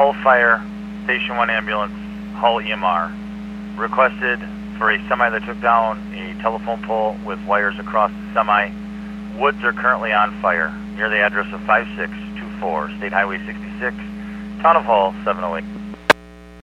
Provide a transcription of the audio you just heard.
Hull Fire, Station 1 ambulance, Hull EMR. Requested for a semi that took down a telephone pole with wires across the semi. Woods are currently on fire near the address of 5624 State Highway 66, Town of Hull, 708.